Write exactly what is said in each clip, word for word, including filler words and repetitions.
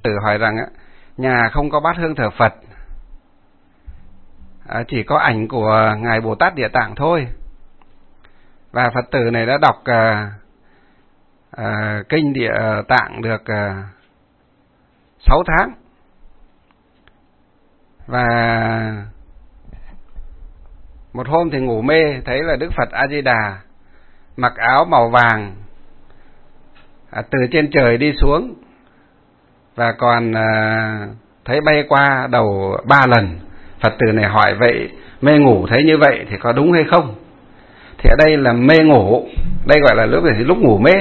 tử hỏi rằng nhà không có bát hương thờ Phật, chỉ có ảnh của Ngài Bồ Tát Địa Tạng thôi. Và Phật tử này đã đọc à, à, kinh Địa Tạng được à, sáu tháng. Và một hôm thì ngủ mê, thấy là Đức Phật A Di Đà mặc áo màu vàng à, từ trên trời đi xuống, và còn à, thấy bay qua đầu ba lần. Phật tử này hỏi vậy mê ngủ thấy như vậy thì có đúng hay không? Thì ở đây là mê ngủ, đây gọi là lúc này lúc ngủ mê.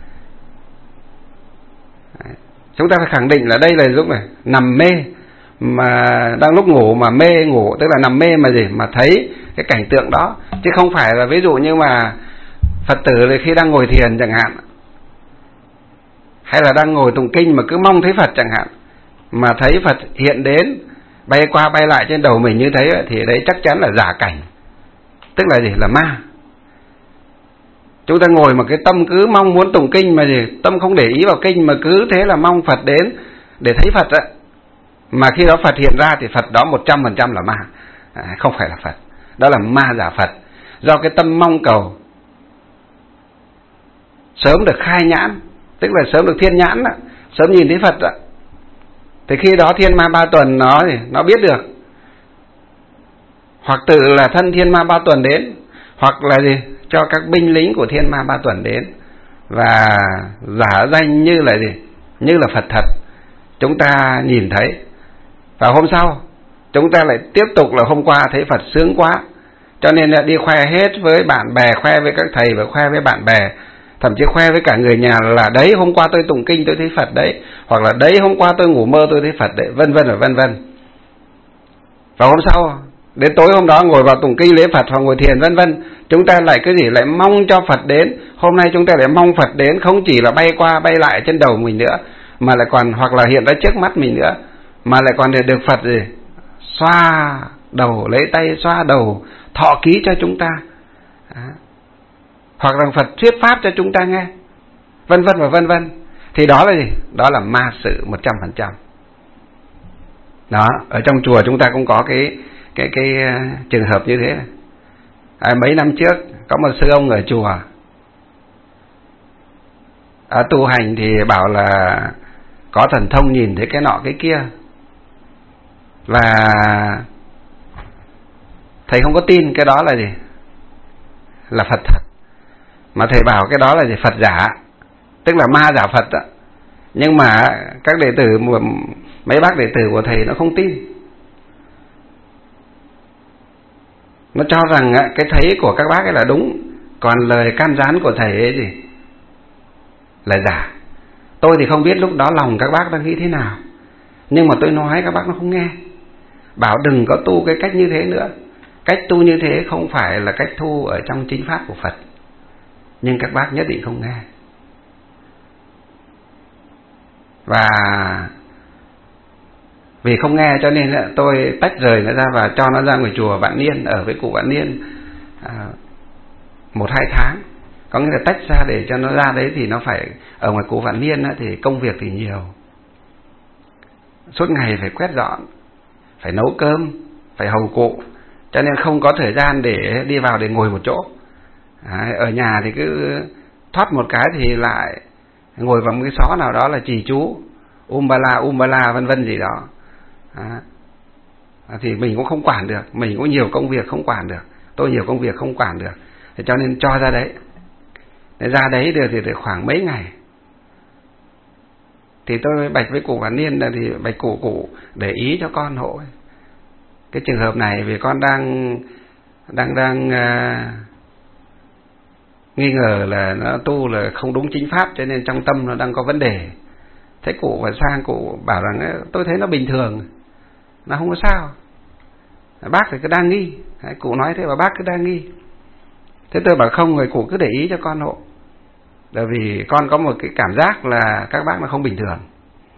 Chúng ta phải khẳng định là đây là lúc này nằm mê, mà đang lúc ngủ mà mê ngủ, tức là nằm mê mà gì mà thấy cái cảnh tượng đó, chứ không phải là ví dụ như mà Phật tử thì khi đang ngồi thiền chẳng hạn, hay là đang ngồi tụng kinh mà cứ mong thấy Phật chẳng hạn, mà thấy Phật hiện đến bay qua bay lại trên đầu mình như thế thì đấy chắc chắn là giả cảnh, tức là gì, là ma. Chúng ta ngồi mà cái tâm cứ mong muốn tụng kinh mà gì, tâm không để ý vào kinh mà cứ thế là mong Phật đến để thấy Phật á, mà khi đó Phật hiện ra thì Phật đó một trăm phần trăm là ma, à, không phải là Phật, đó là ma giả Phật. Do cái tâm mong cầu sớm được khai nhãn, tức là sớm được thiên nhãn đó, sớm nhìn thấy Phật đó, thì khi đó thiên ma ba tuần nó nó biết được, hoặc tự là thân thiên ma ba tuần đến, hoặc là gì cho các binh lính của thiên ma ba tuần đến và giả danh như là gì, như là Phật thật, chúng ta nhìn thấy. Và hôm sau chúng ta lại tiếp tục là hôm qua thấy Phật sướng quá, cho nên là đi khoe hết với bạn bè, khoe với các thầy và khoe với bạn bè, thậm chí khoe với cả người nhà là đấy hôm qua tôi tụng kinh tôi thấy Phật đấy, hoặc là đấy hôm qua tôi ngủ mơ tôi thấy Phật đấy, vân vân và vân vân. Và hôm sau đến tối hôm đó ngồi vào tụng kinh lễ Phật hoặc ngồi thiền vân vân, chúng ta lại cái gì, lại mong cho Phật đến. Hôm nay chúng ta lại mong Phật đến, không chỉ là bay qua bay lại trên đầu mình nữa, mà lại còn hoặc là hiện ra trước mắt mình nữa, mà lại còn để được Phật gì xoa đầu, lấy tay xoa đầu, thọ ký cho chúng ta, đó. Hoặc là Phật thuyết pháp cho chúng ta nghe, vân vân và vân vân. Thì đó là gì? Đó là ma sự một trăm phần trăm. Đó, ở trong chùa chúng ta cũng có cái cái cái uh, trường hợp như thế này. À, mấy năm trước có một sư ông ở chùa à, tu hành thì bảo là có thần thông nhìn thấy cái nọ cái kia, và thầy không có tin cái đó là gì, là Phật thật, mà thầy bảo cái đó là gì, Phật giả, tức là ma giả Phật đó. Nhưng mà các đệ tử, mấy bác đệ tử của thầy nó không tin, nó cho rằng cái thấy của các bác ấy là đúng, còn lời can gián của thầy ấy gì là giả. Tôi thì không biết lúc đó lòng các bác đang nghĩ thế nào, nhưng mà tôi nói các bác nó không nghe, bảo đừng có tu cái cách như thế nữa. Cách tu như thế không phải là cách tu ở trong chính pháp của Phật, nhưng các bác nhất định không nghe. Và vì không nghe cho nên tôi tách rời nó ra và cho nó ra ngoài chùa Vạn Niên, ở với cụ Vạn Niên à, một hai tháng. Có nghĩa là tách ra để cho nó ra đấy, thì nó phải ở ngoài cụ Vạn Niên thì công việc thì nhiều, suốt ngày phải quét dọn, phải nấu cơm, phải hầu cụ, cho nên không có thời gian để đi vào để ngồi một chỗ. À, ở nhà thì cứ thoát một cái thì lại ngồi vào một cái xó nào đó là trì chú umbala umbala vân vân gì đó. À, thì mình cũng không quản được, mình cũng nhiều công việc không quản được, tôi nhiều công việc không quản được, thì cho nên cho ra đấy. Để ra đấy được thì được khoảng mấy ngày, thì tôi bạch với cụ Vạn Niên là thì bạch cụ cụ để ý cho con hộ cái trường hợp này, vì con đang đang đang uh, nghi ngờ là nó tu là không đúng chính pháp, cho nên trong tâm nó đang có vấn đề. Thế cụ và sang cụ bảo rằng tôi thấy nó bình thường, nó không có sao, bác thì cứ đang nghi. Đấy, cụ nói thế mà bác cứ đang nghi. Thế tôi bảo không, người cụ cứ để ý cho con hộ, bởi vì con có một cái cảm giác là các bác nó không bình thường.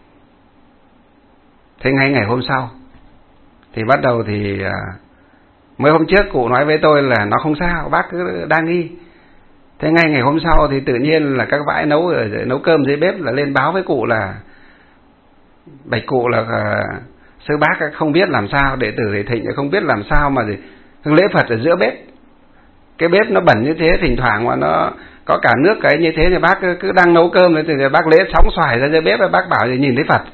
Thế ngay ngày hôm sau thì bắt đầu thì mấy hôm trước cụ nói với tôi là nó không sao, bác cứ đang nghi. Thế ngay ngày hôm sau thì tự nhiên là các bãi nấu nấu cơm dưới bếp là lên báo với cụ là bạch cụ là uh, sư bác không biết làm sao, đệ tử Thầy Thịnh không biết làm sao mà gì lễ Phật ở giữa bếp. Cái bếp nó bẩn như thế, thỉnh thoảng mà nó có cả nước cái như thế thì bác cứ, cứ đang nấu cơm thì bác lễ sóng xoài ra dưới bếp, bác bảo thì nhìn thấy Phật,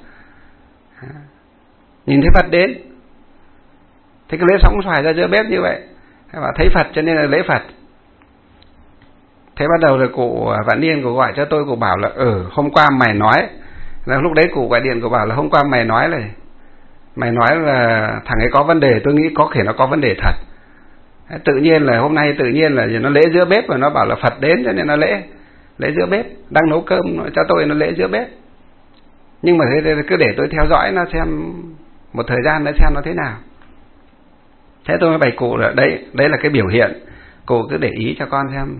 nhìn thấy Phật đến. Thế cái lễ sóng xoài ra giữa bếp như vậy, bảo thấy Phật cho nên là lễ Phật. Thế bắt đầu rồi cụ Vạn Niên cụ gọi cho tôi, cụ bảo là ừ hôm qua mày nói, là lúc đấy cụ gọi điện cụ bảo là hôm qua mày nói là mày nói là thằng ấy có vấn đề, tôi nghĩ có thể nó có vấn đề thật. Tự nhiên là hôm nay tự nhiên là nó lễ giữa bếp và nó bảo là Phật đến cho nên nó lễ lễ giữa bếp, đang nấu cơm cho tôi nó lễ giữa bếp. Nhưng mà thế cứ để tôi theo dõi nó xem một thời gian nó xem nó thế nào. Thế tôi mới bày cụ là đấy đấy là cái biểu hiện, cụ cứ để ý cho con xem.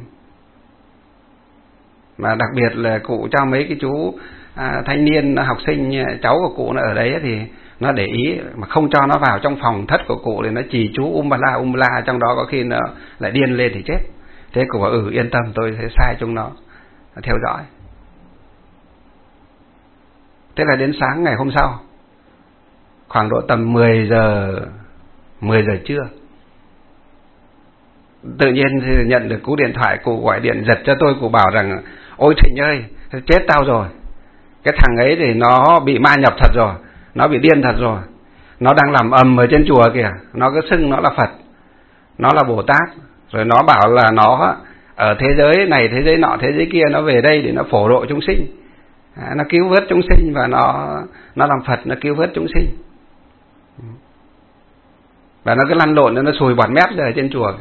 Mà đặc biệt là cụ cho mấy cái chú à, thanh niên học sinh cháu của cụ nó ở đấy thì nó để ý mà không cho nó vào trong phòng thất của cụ thì nó chì chú um la um la trong đó, có khi nó lại điên lên thì chết. Thế cụ bảo ừ yên tâm, tôi sẽ sai chúng nó theo dõi. Thế là đến sáng ngày hôm sau, khoảng độ tầm mười giờ mười giờ trưa, tự nhiên thì nhận được cú điện thoại, cụ gọi điện giật cho tôi, cụ bảo rằng ôi Thịnh ơi, chết tao rồi, cái thằng ấy thì nó bị ma nhập thật rồi, nó bị điên thật rồi, nó đang làm ầm ở trên chùa kìa, nó cứ xưng nó là Phật, nó là Bồ Tát, rồi nó bảo là nó ở thế giới này thế giới nọ thế giới kia, nó về đây để nó phổ độ chúng sinh, nó cứu vớt chúng sinh, và nó nó làm Phật, nó cứu vớt chúng sinh. Và nó cứ lăn lộn, nó sùi bọt mép ra ở trên chùa,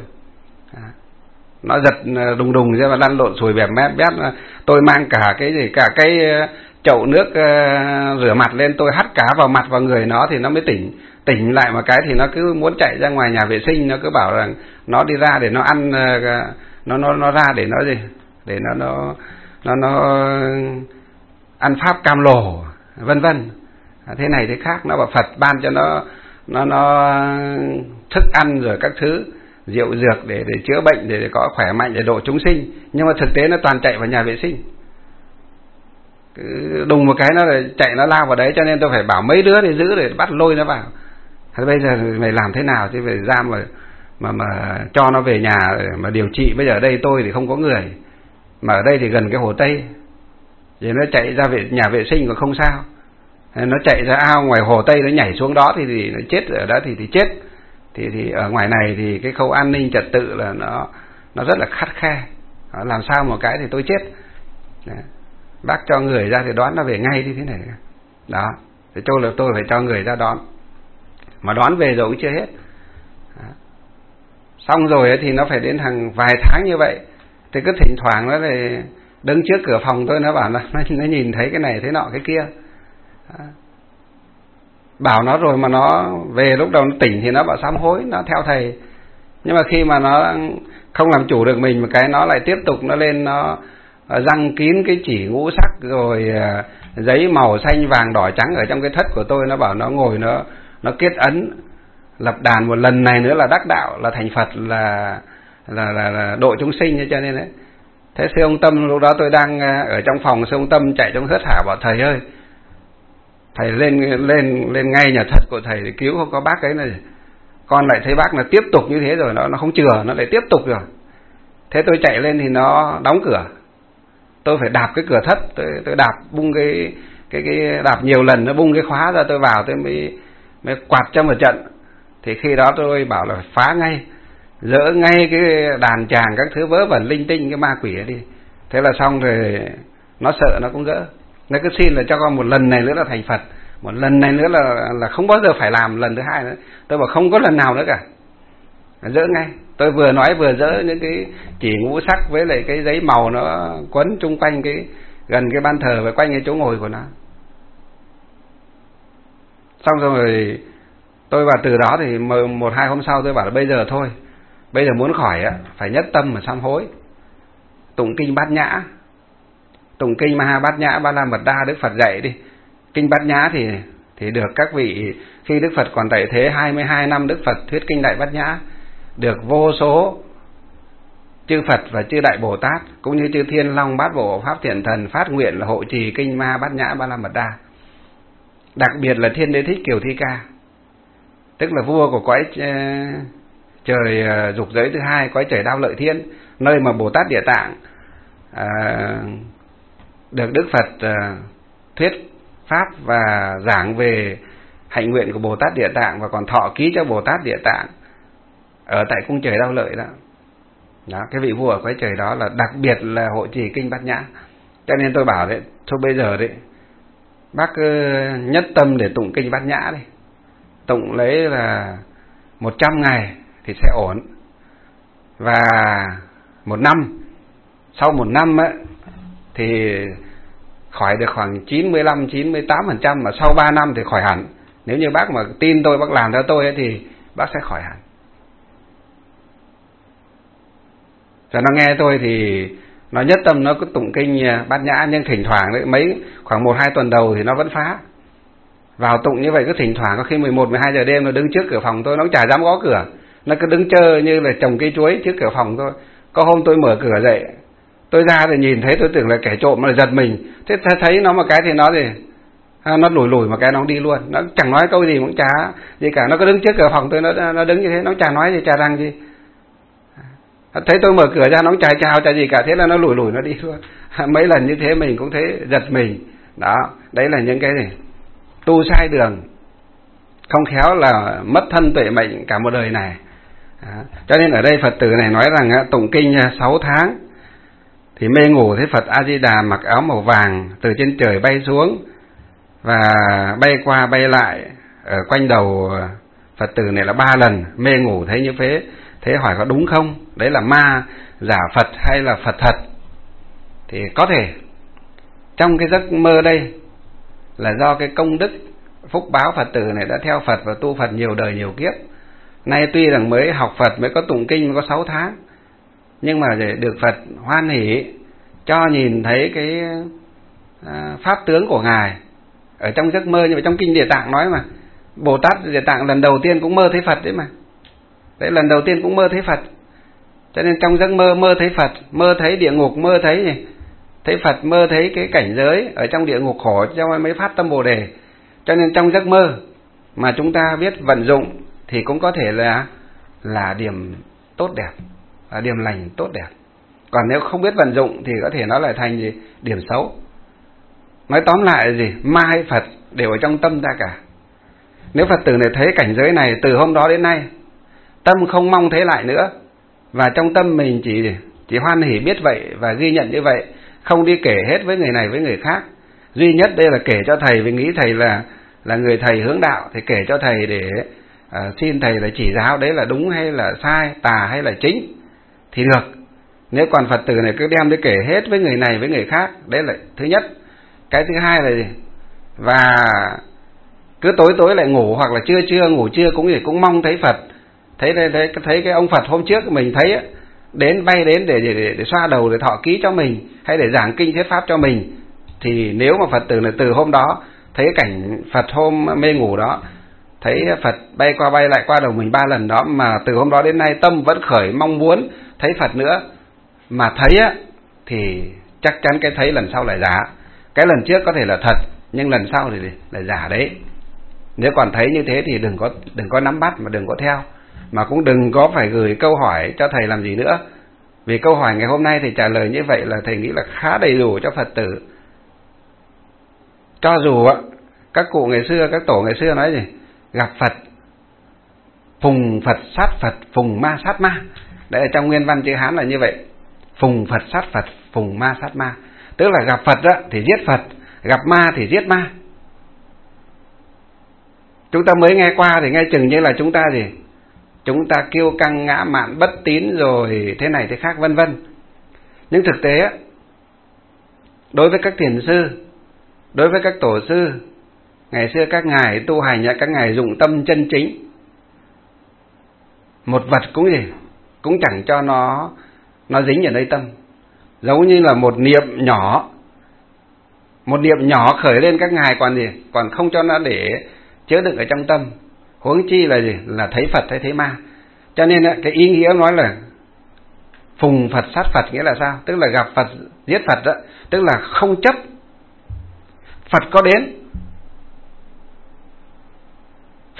nó giật đùng đùng ra và lăn lộn sùi bẹp mép bét. Tôi mang cả cái gì cả cái chậu nước uh, rửa mặt lên, tôi hắt cá vào mặt vào người nó thì nó mới tỉnh tỉnh lại. Một cái thì nó cứ muốn chạy ra ngoài nhà vệ sinh, nó cứ bảo rằng nó đi ra để nó ăn uh, nó nó nó ra để nó gì để nó nó nó nó ăn pháp cam lồ vân vân, thế này thế khác. Nó bảo Phật ban cho nó nó nó thức ăn rồi các thứ rượu dược để để chữa bệnh, để, để có khỏe mạnh, để độ chúng sinh. Nhưng mà thực tế nó toàn chạy vào nhà vệ sinh, cứ đùng một cái nó chạy nó lao vào đấy, cho nên tôi phải bảo mấy đứa để giữ để bắt lôi nó vào. Thế bây giờ mày làm thế nào thì phải ra mà mà mà cho nó về nhà mà điều trị. Bây giờ ở đây tôi thì không có người, mà ở đây thì gần cái Hồ Tây, thì nó chạy ra vệ, nhà vệ sinh còn không sao, nó chạy ra ao ngoài Hồ Tây, nó nhảy xuống đó thì, thì nó chết ở đó thì thì chết. Thì thì ở ngoài này thì cái khâu an ninh trật tự là nó nó rất là khắt khe, làm sao một cái thì tôi chết. Đấy. Bác cho người ra thì đón nó về ngay như thế này đó. Thì tôi là tôi phải cho người ra đón, mà đón về rồi cũng chưa hết. Đó. Xong rồi thì nó phải đến hàng vài tháng như vậy, thì cứ thỉnh thoảng nó lại đứng trước cửa phòng tôi, nó bảo là nó, nó nhìn thấy cái này thế nọ cái kia. Đó. Bảo nó rồi mà nó về lúc đầu nó tỉnh thì nó bảo sám hối, nó theo thầy. Nhưng mà khi mà nó không làm chủ được mình một cái, nó lại tiếp tục nó lên, nó răng kín cái chỉ ngũ sắc rồi giấy màu xanh vàng đỏ trắng ở trong cái thất của tôi. Nó bảo nó ngồi nó nó kết ấn lập đàn một lần này nữa là đắc đạo, là thành Phật, là là là, là độ chúng sinh. Cho nên đấy, thế sư ông Tâm lúc đó tôi đang ở trong phòng, sư ông Tâm chạy trong hớt hải bảo thầy ơi, thầy lên lên lên ngay nhà thất của thầy để cứu không có bác ấy này. Con lại thấy bác là tiếp tục như thế rồi, nó nó không chừa, nó lại tiếp tục rồi. Thế tôi chạy lên thì nó đóng cửa, tôi phải đạp cái cửa thất, tôi tôi đạp bung cái cái cái đạp nhiều lần nó bung cái khóa ra, tôi vào tôi mới mới quạt cho một trận. Thì khi đó tôi bảo là phá ngay, dỡ ngay cái đàn tràng các thứ vớ vẩn linh tinh cái ma quỷ ấy đi. Thế là xong rồi, nó sợ nó cũng gỡ. Nó cứ xin là cho con một lần này nữa là thành Phật, một lần này nữa là là không bao giờ phải làm lần thứ hai nữa. Tôi bảo không có lần nào nữa cả, dỡ ngay. Tôi vừa nói vừa dỡ những cái chỉ ngũ sắc với lại cái giấy màu nó quấn chung quanh cái gần cái ban thờ và quanh cái chỗ ngồi của nó. Xong rồi tôi vào từ đó thì một hai hôm sau tôi bảo là bây giờ thôi, bây giờ muốn khỏi á phải nhất tâm mà sám hối, tụng kinh Bát Nhã, tụng kinh Maha Bát Nhã Ba La Mật Đa Đức Phật dạy đi. Kinh Bát Nhã thì thì được các vị, khi Đức Phật còn tại thế hai mươi hai năm Đức Phật thuyết kinh Đại Bát Nhã, được vô số chư Phật và chư Đại Bồ Tát cũng như chư Thiên Long Bát Bộ Pháp Thiện Thần phát nguyện là hộ trì kinh Ma Bát Nhã Ba La Mật Đa. đặc biệt là Thiên Đế Thích Kiều Thi Ca, tức là vua của cõi trời dục giới thứ hai, cõi trời Đao Lợi Thiên, nơi mà Bồ Tát Địa Tạng à, được Đức Phật à, thuyết pháp và giảng về hạnh nguyện của Bồ Tát Địa Tạng, và còn thọ ký cho Bồ Tát Địa Tạng ở tại cung trời Đao Lợi đó. Đó, cái vị vua ở cõi trời đó là đặc biệt là hộ trì kinh Bát Nhã. Cho nên tôi bảo đấy, thôi bây giờ đấy bác nhất tâm để tụng kinh Bát Nhã đi, tụng lấy là một trăm ngày thì sẽ ổn. Và một năm, sau một năm ấy, thì khỏi được khoảng chín mươi lăm, chín mươi tám phần trăm, mà sau ba năm thì khỏi hẳn. Nếu như bác mà tin tôi, bác làm theo tôi ấy, thì bác sẽ khỏi hẳn. Cho nó nghe tôi thì nó nhất tâm nó cứ tụng kinh Bát Nhã, nhưng thỉnh thoảng đấy, mấy khoảng một hai tuần đầu thì nó vẫn phá. Vào tụng như vậy cứ thỉnh thoảng có khi mười một, mười hai giờ đêm nó đứng trước cửa phòng tôi, nó cũng chả dám gõ cửa, nó cứ đứng chơi như là trồng cây chuối trước cửa phòng tôi. Có hôm tôi mở cửa dậy, tôi ra thì nhìn thấy, tôi tưởng là kẻ trộm, mà giật mình. Thế thấy nó một cái thì nó gì nó lủi lủi một cái nó đi luôn, nó chẳng nói câu gì cũng chả gì cả, nó cứ đứng trước cửa phòng tôi, nó nó đứng như thế, nó chả nói gì, chả rằng gì. Thấy tôi mở cửa ra nó cũng chả chào chả gì cả, thế là nó lủi lủi nó đi luôn. Mấy lần như thế mình cũng thấy giật mình. Đó, đấy là những cái gì tu sai đường, không khéo là mất thân tuệ mệnh cả một đời này. Đó. Cho nên ở đây Phật tử này nói rằng tụng kinh sáu tháng thì mê ngủ thấy Phật A Di Đà mặc áo màu vàng từ trên trời bay xuống và bay qua bay lại ở quanh đầu Phật tử này là ba lần. Mê ngủ thấy như thế, thế hỏi có đúng không? Đấy là ma giả Phật hay là Phật thật? Thì có thể trong cái giấc mơ đây là do cái công đức phúc báo Phật tử này đã theo Phật và tu Phật nhiều đời nhiều kiếp. Nay tuy rằng mới học Phật, mới có tụng kinh, mới có sáu tháng, nhưng mà để được Phật hoan hỷ cho nhìn thấy cái à, pháp tướng của Ngài ở trong giấc mơ. Như vậy trong kinh Địa Tạng nói mà, Bồ Tát Địa Tạng lần đầu tiên cũng mơ thấy Phật đấy mà. Đấy, lần đầu tiên cũng mơ thấy Phật. Cho nên trong giấc mơ, mơ thấy Phật, mơ thấy địa ngục, mơ thấy gì? Thấy Phật, mơ thấy cái cảnh giới ở trong địa ngục khổ, cho mới phát tâm Bồ Đề. Cho nên trong giấc mơ mà chúng ta biết vận dụng thì cũng có thể là là điểm tốt đẹp, là điểm lành tốt đẹp. Còn nếu không biết vận dụng thì có thể nó lại thành gì? Điểm xấu. Nói tóm lại là gì? Ma hay Phật đều ở trong tâm ta cả. Nếu Phật tử này thấy cảnh giới này từ hôm đó đến nay, tâm không mong thấy lại nữa, và trong tâm mình chỉ chỉ hoan hỷ biết vậy và ghi nhận như vậy, không đi kể hết với người này với người khác. Duy nhất đây là kể cho thầy, vì nghĩ thầy là là người thầy hướng đạo, thì kể cho thầy để à, xin thầy là chỉ giáo đấy là đúng hay là sai, tà hay là chính thì được. Nếu còn Phật tử này cứ đem đi kể hết với người này với người khác, đấy là thứ nhất. Cái thứ hai là gì? Và cứ tối tối lại ngủ, hoặc là trưa trưa ngủ trưa cũng gì cũng mong thấy Phật. Thấy thấy thấy cái ông Phật hôm trước mình thấy ấy, đến bay đến để, để để để xoa đầu, để thọ ký cho mình, hay để giảng kinh thuyết pháp cho mình, thì nếu mà Phật tử này từ hôm đó thấy cảnh Phật hôm mê ngủ đó, thấy Phật bay qua bay lại qua đầu mình ba lần đó, mà từ hôm đó đến nay tâm vẫn khởi mong muốn thấy Phật nữa, mà thấy á thì chắc chắn cái thấy lần sau là giả. Cái lần trước có thể là thật, nhưng lần sau thì là giả đấy. Nếu còn thấy như thế thì đừng có đừng có nắm bắt, mà đừng có theo, mà cũng đừng có phải gửi câu hỏi cho thầy làm gì nữa. Vì câu hỏi ngày hôm nay thì trả lời như vậy là thầy nghĩ là khá đầy đủ cho Phật tử. Cho dù á các cụ ngày xưa, các tổ ngày xưa nói gì? Gặp Phật phùng Phật sát Phật, phùng ma sát ma. Đấy, ở trong nguyên văn chữ Hán là như vậy. Phùng Phật sát Phật, phùng ma sát ma. Tức là gặp Phật á thì giết Phật, gặp ma thì giết ma. Chúng ta mới nghe qua thì nghe chừng như là chúng ta gì? Chúng ta kiêu căng, ngã mạn, bất tín rồi thế này thế khác vân vân. Nhưng thực tế đối với các thiền sư, đối với các tổ sư ngày xưa, các ngài tu hành, các ngài dụng tâm chân chính, một vật cũng gì cũng chẳng cho nó nó dính ở nơi tâm. Giống như là một niệm nhỏ, một niệm nhỏ khởi lên, các ngài còn gì còn không cho nó để chứa đựng ở trong tâm, huống chi là gì là thấy Phật hay thấy ma. Cho nên cái ý nghĩa nói là phùng Phật sát Phật nghĩa là sao? Tức là gặp Phật giết Phật đó, tức là không chấp Phật có đến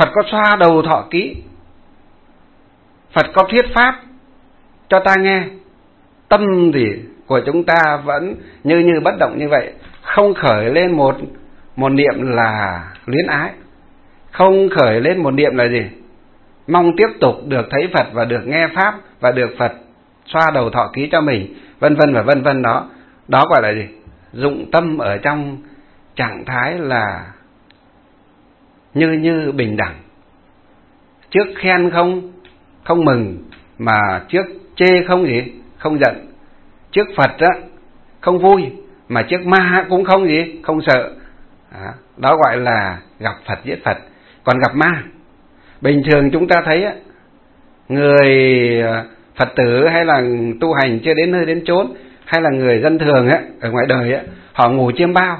Phật có xoa đầu thọ ký, Phật có thuyết pháp cho ta nghe. Tâm thì của chúng ta vẫn như như bất động như vậy, không khởi lên một một niệm là luyến ái, không khởi lên một niệm là gì? Mong tiếp tục được thấy Phật và được nghe pháp và được Phật xoa đầu thọ ký cho mình, vân vân và vân vân đó. Đó gọi là gì? Dụng tâm ở trong trạng thái là như như bình đẳng. Trước khen không không mừng, mà trước chê không gì? Không giận. Trước Phật á không vui, mà trước ma cũng không gì? Không sợ. Đó, đó gọi là gặp Phật giết Phật. Còn gặp ma, bình thường chúng ta thấy á, người Phật tử hay là tu hành chưa đến nơi đến chốn, hay là người dân thường á, ở ngoài đời á, họ ngủ chiêm bao,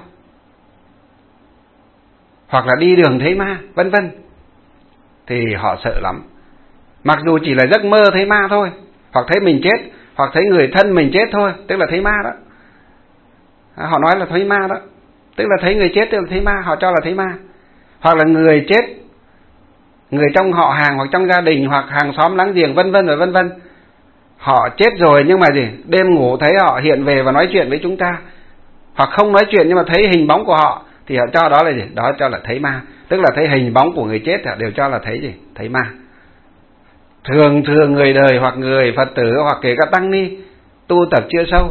hoặc là đi đường thấy ma, vân vân, thì họ sợ lắm. Mặc dù chỉ là giấc mơ thấy ma thôi, hoặc thấy mình chết, hoặc thấy người thân mình chết thôi, tức là thấy ma đó. Họ nói là thấy ma đó, tức là thấy người chết tức là thấy ma, họ cho là thấy ma. Hoặc là người chết, người trong họ hàng hoặc trong gia đình hoặc hàng xóm láng giềng, vân vân và vân vân, họ chết rồi nhưng mà gì? Đêm ngủ thấy họ hiện về và nói chuyện với chúng ta, hoặc không nói chuyện nhưng mà thấy hình bóng của họ, thì họ cho đó là gì? Đó cho là thấy ma, tức là thấy hình bóng của người chết, họ đều cho là thấy gì? Thấy ma. Thường thường người đời hoặc người Phật tử hoặc kể cả tăng ni tu tập chưa sâu,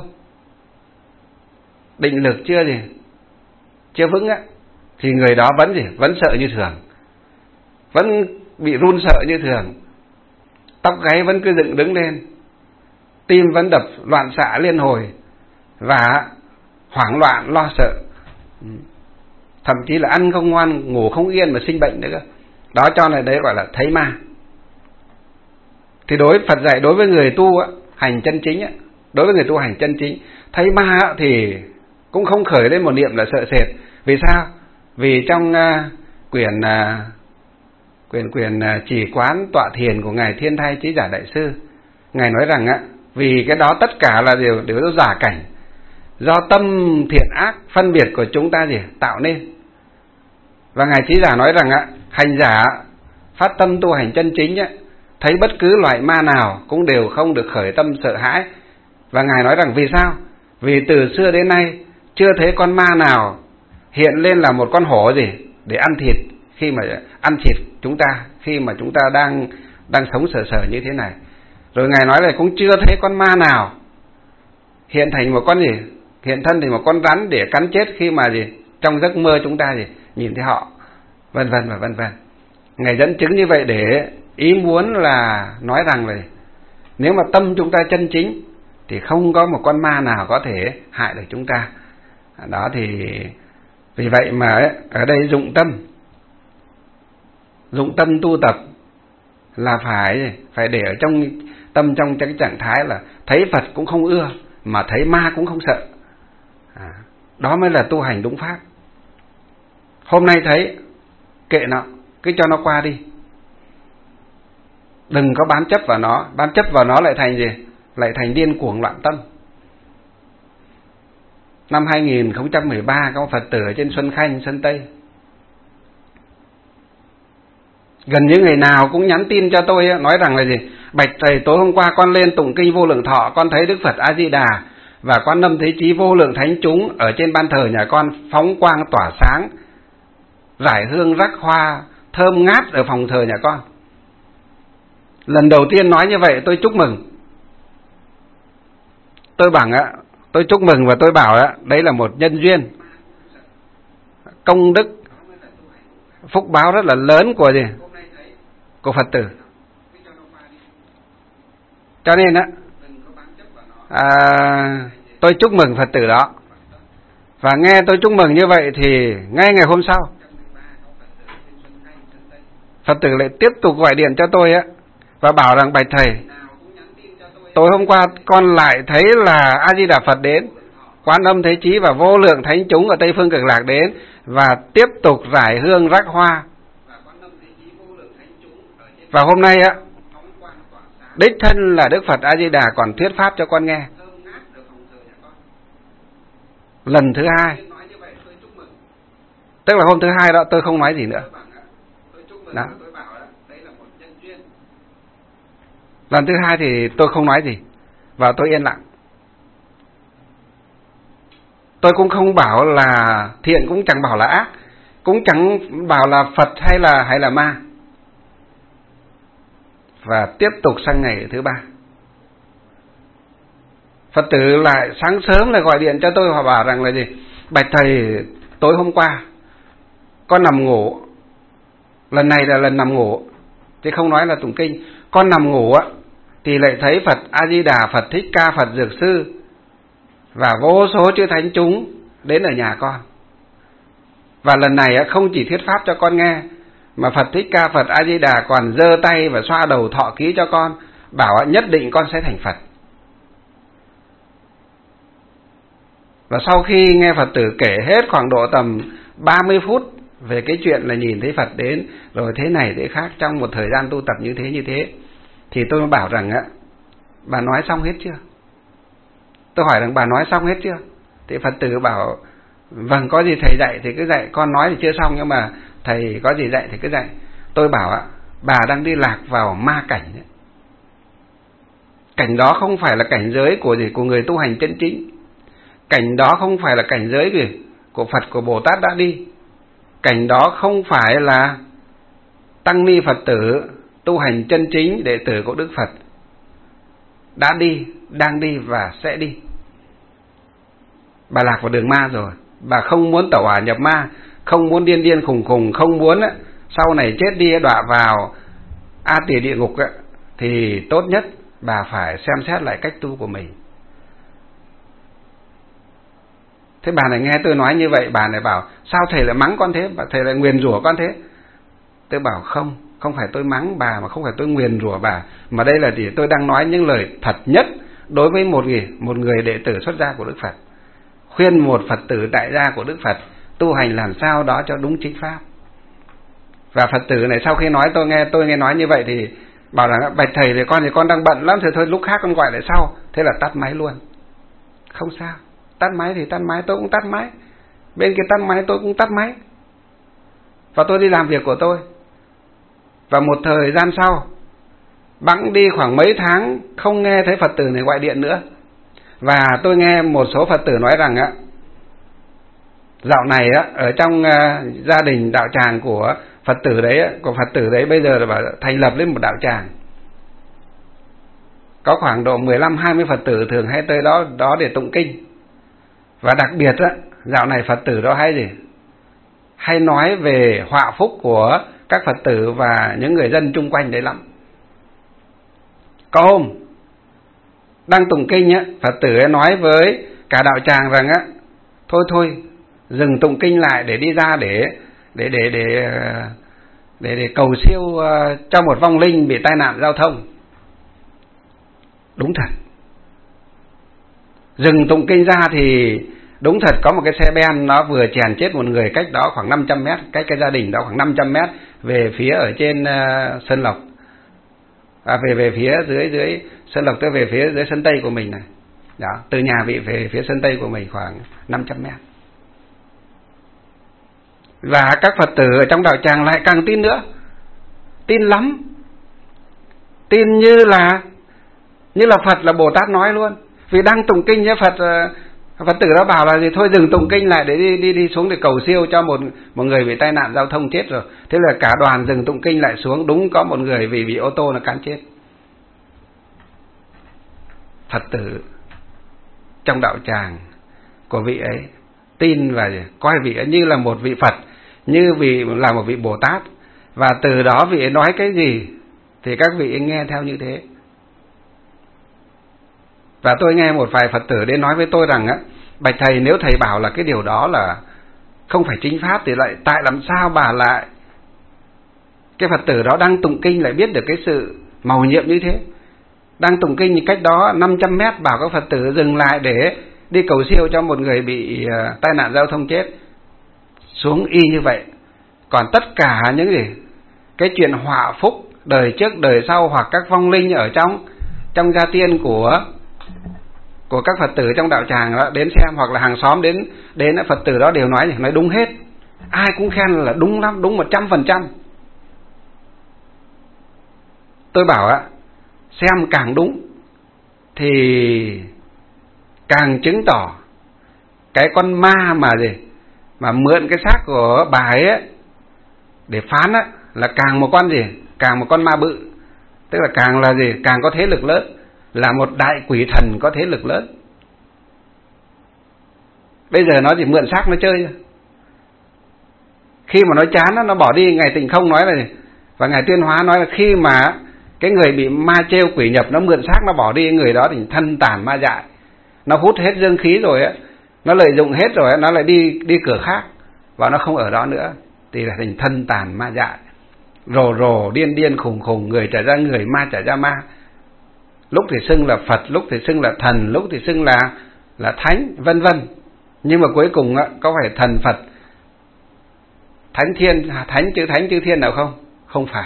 định lực chưa gì? Chưa vững á, thì người đó vẫn gì? Vẫn sợ như thường, vẫn bị run sợ như thường, tóc gáy vẫn cứ dựng đứng lên, tim vẫn đập loạn xạ liên hồi, và hoảng loạn lo sợ, thậm chí là ăn không ngoan, ngủ không yên mà sinh bệnh nữa cơ. Đó cho này đấy gọi là thấy ma. Thì đối Phật dạy đối với người tu á, hành chân chính á, đối với người tu hành chân chính, thấy ma á, thì cũng không khởi lên một niệm là sợ sệt. Vì sao? Vì trong uh, quyển uh, quyển quyển uh, chỉ quán tọa thiền của ngài Thiên Thai Chí Giả Đại Sư, ngài nói rằng á, vì cái đó tất cả là đều đều do giả cảnh, do tâm thiện ác phân biệt của chúng ta gì tạo nên. Và ngài Chí Giả nói rằng á, hành giả phát tâm tu hành chân chính á, thấy bất cứ loại ma nào cũng đều không được khởi tâm sợ hãi. Và ngài nói rằng vì sao? Vì từ xưa đến nay chưa thấy con ma nào hiện lên là một con hổ gì để ăn thịt, khi mà ăn thịt chúng ta khi mà chúng ta đang đang sống sờ sờ như thế này. Rồi ngài nói là cũng chưa thấy con ma nào hiện thành một con gì, hiện thân thành một con rắn để cắn chết khi mà gì trong giấc mơ chúng ta gì nhìn thấy họ, vân vân và vân vân. Ngài dẫn chứng như vậy để ý muốn là nói rằng là nếu mà tâm chúng ta chân chính thì không có một con ma nào có thể hại được chúng ta. Đó thì vì vậy mà ở đây dụng tâm, dụng tâm tu tập là phải phải để ở trong tâm, trong cái trạng thái là thấy Phật cũng không ưa, mà thấy ma cũng không sợ. À, đó mới là tu hành đúng pháp. Hôm nay thấy kệ nó, cứ cho nó qua đi, đừng có bám chấp vào nó. Bám chấp vào nó lại thành gì? Lại thành điên cuồng loạn tâm. Năm hai nghìn không trăm mười ba có một Phật tử ở trên Xuân Khanh, Sơn Tây, gần như ngày nào cũng nhắn tin cho tôi nói rằng là gì? Bạch thầy, tối hôm qua con lên tụng kinh Vô Lượng Thọ, con thấy Đức Phật A Di Đà và Quan Âm Thế Chí vô lượng thánh chúng ở trên ban thờ nhà con phóng quang tỏa sáng, rải hương rắc hoa thơm ngát ở phòng thờ nhà con. Lần đầu tiên nói như vậy tôi chúc mừng. Tôi bảo á, tôi chúc mừng và tôi bảo á, đấy là một nhân duyên, công đức, phúc báo rất là lớn của gì? Của Phật tử. Cho nên á, à, tôi chúc mừng Phật tử đó. Và nghe tôi chúc mừng như vậy thì ngay ngày hôm sau, Phật tử lại tiếp tục gọi điện cho tôi á và bảo rằng bạch thầy, tối hôm qua con lại thấy là A Di Đà Phật đến, Quan Âm Thế Chí và vô lượng thánh chúng ở Tây Phương Cực Lạc đến và tiếp tục rải hương rắc hoa. Và hôm nay á, đích thân là Đức Phật A Di Đà còn thuyết pháp cho con nghe. Lần thứ hai, tức là hôm thứ hai đó tôi không nói gì nữa. Đó. Lần thứ hai thì tôi không nói gì và tôi yên lặng. Tôi cũng không bảo là thiện, cũng chẳng bảo là ác, cũng chẳng bảo là Phật hay là hay là ma. Và tiếp tục sang ngày thứ ba, Phật tử lại sáng sớm lại gọi điện cho tôi và bảo rằng là gì: bạch thầy, tối hôm qua con nằm ngủ, lần này là lần nằm ngủ chứ không nói là tụng kinh, con nằm ngủ á thì lại thấy Phật A Di Đà, Phật Thích Ca, Phật Dược Sư và vô số chư thánh chúng đến ở nhà con. Và lần này không chỉ thuyết pháp cho con nghe, mà Phật Thích Ca, Phật A Di Đà còn giơ tay và xoa đầu thọ ký cho con, bảo nhất định con sẽ thành Phật. Và sau khi nghe Phật tử kể hết khoảng độ tầm ba mươi phút về cái chuyện là nhìn thấy Phật đến rồi thế này thế khác trong một thời gian tu tập như thế như thế, thì tôi mới bảo rằng á, bà nói xong hết chưa? Tôi hỏi rằng bà nói xong hết chưa? Thì Phật tử bảo vâng, có gì thầy dạy thì cứ dạy, con nói thì chưa xong nhưng mà thầy có gì dạy thì cứ dạy. Tôi bảo ạ, bà đang đi lạc vào ma cảnh đấy. Cảnh đó không phải là cảnh giới của gì của người tu hành chân chính. Cảnh đó không phải là cảnh giới gì của Phật, của Bồ Tát đã đi. Cảnh đó không phải là tăng ni Phật tử tu hành chân chính đệ tử của Đức Phật đã đi, đang đi và sẽ đi. Bà lạc vào đường ma rồi. Bà không muốn tẩu hỏa nhập ma, không muốn điên điên khùng khùng, không muốn á, sau này chết đi đọa vào A Tỳ địa ngục á, thì tốt nhất bà phải xem xét lại cách tu của mình. Thế bà này nghe tôi nói như vậy, bà này bảo sao thầy lại mắng con thế, thầy lại nguyền rủa con thế. Tôi bảo không, không phải tôi mắng bà, mà không phải tôi nguyền rủa bà, mà đây là gì? Tôi đang nói những lời thật nhất đối với một người, một người đệ tử xuất gia của Đức Phật. Khuyên một Phật tử đại gia của Đức Phật tu hành làm sao đó cho đúng chính pháp. Và Phật tử này sau khi nói tôi nghe tôi nghe nói như vậy thì bảo là bạch thầy thì con thì con đang bận lắm, thì thôi lúc khác con gọi lại sau. Thế là tắt máy luôn. Không sao, tắt máy thì tắt máy, tôi cũng tắt máy, bên kia tắt máy tôi cũng tắt máy, và tôi đi làm việc của tôi. Và một thời gian sau, bẵng đi khoảng mấy tháng không nghe thấy Phật tử này gọi điện nữa. Và tôi nghe một số Phật tử nói rằng á, dạo này á, ở trong uh, gia đình đạo tràng của Phật tử đấy, của Phật tử đấy bây giờ là bảo thành lập lên một đạo tràng. Có khoảng độ mười lăm hai mươi Phật tử thường hay tới đó đó để tụng kinh. Và đặc biệt á, dạo này Phật tử đó hay gì? Hay nói về họa phúc của các Phật tử và những người dân chung quanh đấy lắm. Có hôm đang tụng kinh á, Phật tử ấy nói với cả đạo tràng rằng á, thôi thôi dừng tụng kinh lại để đi ra để để để để để, để cầu siêu cho một vong linh bị tai nạn giao thông. Đúng thật, dừng tụng kinh ra thì đúng thật có một cái xe ben nó vừa chèn chết một người cách đó khoảng năm trăm mét, cách cái gia đình đó khoảng năm trăm mét về phía ở trên uh, Sơn Lộc, à, về về phía dưới dưới Sơn Lộc, tới về phía dưới sân Tây của mình này. Đó, từ nhà bị về phía sân Tây của mình khoảng năm trăm mét. Và các Phật tử ở trong đạo tràng lại càng tin nữa, tin lắm, tin như là như là Phật là Bồ Tát nói luôn. Vì đang tụng kinh với Phật, Phật tử đó bảo là gì, thôi dừng tụng kinh lại để đi đi đi xuống để cầu siêu cho một một người bị tai nạn giao thông chết rồi. Thế là cả đoàn dừng tụng kinh lại xuống, đúng có một người vì bị ô tô nó cán chết. Phật tử trong đạo tràng của vị ấy tin và coi vị ấy như là một vị Phật, như vị là một vị Bồ Tát, và từ đó vị ấy nói cái gì thì các vị ấy nghe theo như thế. Và tôi nghe một vài Phật tử đến nói với tôi rằng á, bạch thầy, nếu thầy bảo là cái điều đó là không phải chính pháp thì lại tại làm sao bà lại, cái Phật tử đó đang tụng kinh lại biết được cái sự màu nhiệm như thế, đang tụng kinh cách đó năm trăm mét bảo các Phật tử dừng lại để đi cầu siêu cho một người bị uh, tai nạn giao thông chết, xuống y như vậy. Còn tất cả những gì cái chuyện họa phúc đời trước đời sau hoặc các vong linh ở trong trong gia tiên của của các Phật tử trong đạo tràng đó đến xem, hoặc là hàng xóm đến đến Phật tử đó đều nói nói đúng hết, ai cũng khen là đúng lắm, đúng một trăm phần trăm. tôi bảo á, xem càng đúng thì càng chứng tỏ cái con ma mà gì mà mượn cái xác của bà ấy, ấy để phán á là càng một con gì, càng một con ma bự, tức là càng là gì, càng có thế lực lớn, là một đại quỷ thần có thế lực lớn. Bây giờ nó chỉ mượn xác nó chơi thôi. Khi mà nó chán nó, nó bỏ đi. Ngài Tịnh Không nói là gì? Và Ngài Tuyên Hóa nói là khi mà cái người bị ma trêu quỷ nhập nó mượn xác nó bỏ đi, người đó thì thân tàn ma dại, nó hút hết dương khí rồi á, nó lợi dụng hết rồi á, nó lại đi đi cửa khác và nó không ở đó nữa, thì là thành thân tàn ma dại, rồ rồ điên điên khùng khùng, người trở ra người, ma trở ra ma. Lúc thì xưng là Phật, lúc thì xưng là thần, lúc thì xưng là là thánh, vân vân. Nhưng mà cuối cùng á, có phải thần Phật, thánh thiên, thánh chữ thánh chữ thiên nào không? Không phải.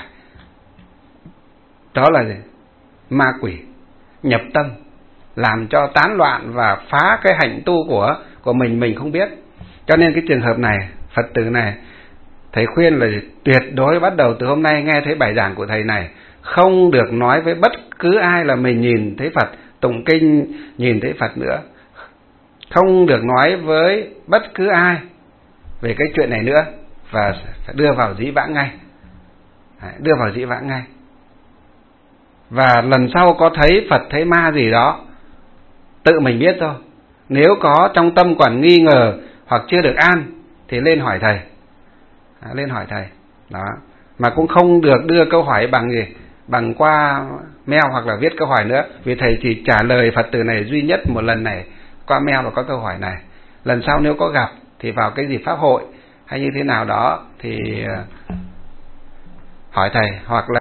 Đó là gì? Ma quỷ nhập tâm, làm cho tán loạn và phá cái hạnh tu của của mình mình không biết. Cho nên cái trường hợp này, Phật tử này, thầy khuyên là tuyệt đối bắt đầu từ hôm nay nghe thấy bài giảng của thầy này, không được nói với bất cứ ai là mình nhìn thấy Phật, tụng kinh nhìn thấy Phật nữa. Không được nói với bất cứ ai về cái chuyện này nữa, và phải đưa vào dĩ vãng ngay. Đưa vào dĩ vãng ngay. Và lần sau có thấy Phật thấy ma gì đó, tự mình biết thôi. Nếu có trong tâm còn nghi ngờ hoặc chưa được an thì lên hỏi thầy. À, lên hỏi thầy. Đó. Mà cũng không được đưa câu hỏi bằng gì, bằng qua mail hoặc là viết câu hỏi nữa, vì thầy chỉ trả lời Phật tử này duy nhất một lần này qua mail và có câu hỏi này. Lần sau nếu có gặp thì vào cái dịp pháp hội hay như thế nào đó thì hỏi thầy, hoặc là